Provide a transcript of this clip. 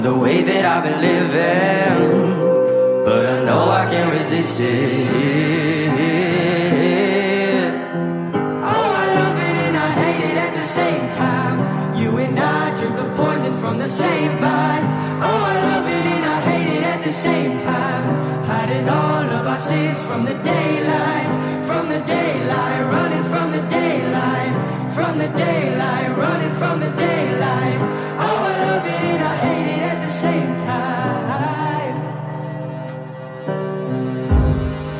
The way that I've been living, but I know I can't resist it. Oh, I love it and I hate it at the same time. You and I drink the poison from the same vine. Oh, I love it and I hate it at the same time. Hiding all of our sins from the daylight, from the daylight, running from the daylight, from the daylight, running from the daylight.